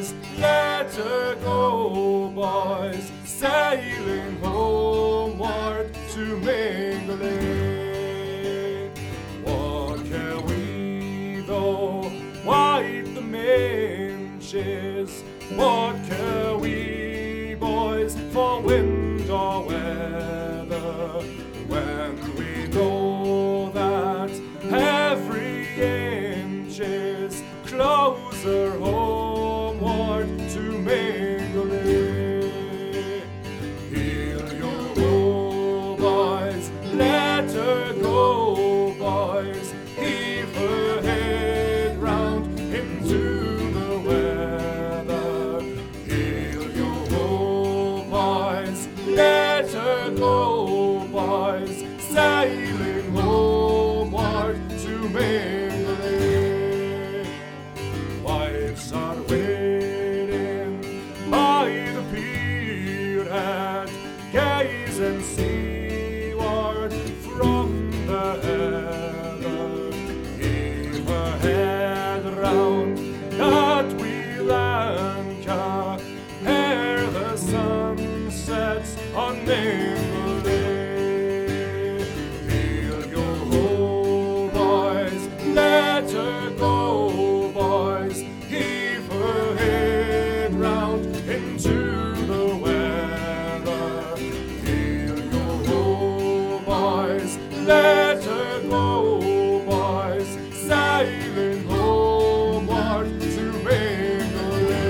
boys, let her go, boys, sailing homeward to Mingulay. What care we though white the minches? What care we, boys, for wind or weather, when we know that every inch is closer homeward to Mingulay. Heel yo ho, boys, let her go, boys, heave her head round into the weather. Heel yo ho, boys, let her go, boys, sailing homeward to Mingulay. Wives are waiting by the pier head, gazing seaward from the heather. Heave her head round that wheel anchor ere the sun sets on Mingulay. Heel yo ho, boys, let her go, boys, heave her head round into the weather. Heel yo ho, boys, let her go, boys, sailing homeward to Mingulay.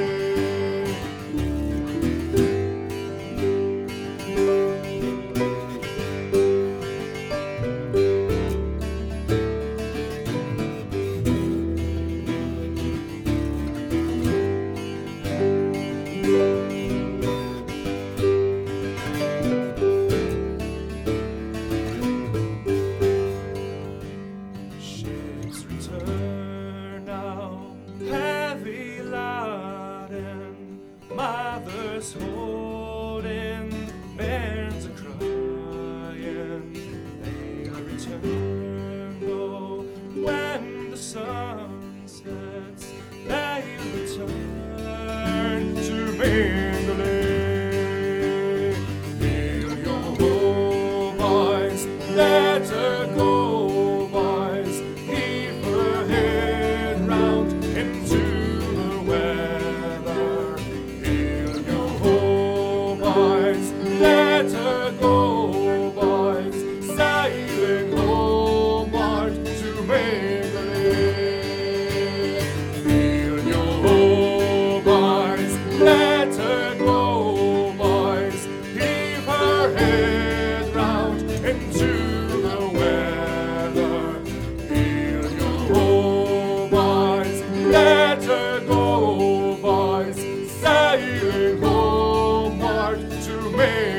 Ships return now, heavy laden, mothers holding, bairns a crying. They'll return though when the sun sets. They'll return to Mingulay. Heel yo ho, boys, let her go, boys, heave her head round into the weather. Heel yo ho, boys, let her go, boys, sailing homeward to Mingulay. Heel yo ho, boys, let her go, boys, heave her head round into the weather. Heel yo ho, boys, let her go, boys, sailing homeward to Mingulay.